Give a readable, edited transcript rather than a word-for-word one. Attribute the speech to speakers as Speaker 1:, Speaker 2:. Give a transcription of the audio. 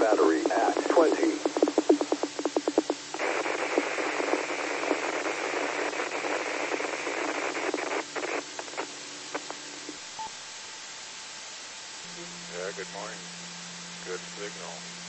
Speaker 1: battery at 20.
Speaker 2: Yeah, good morning. Good signal.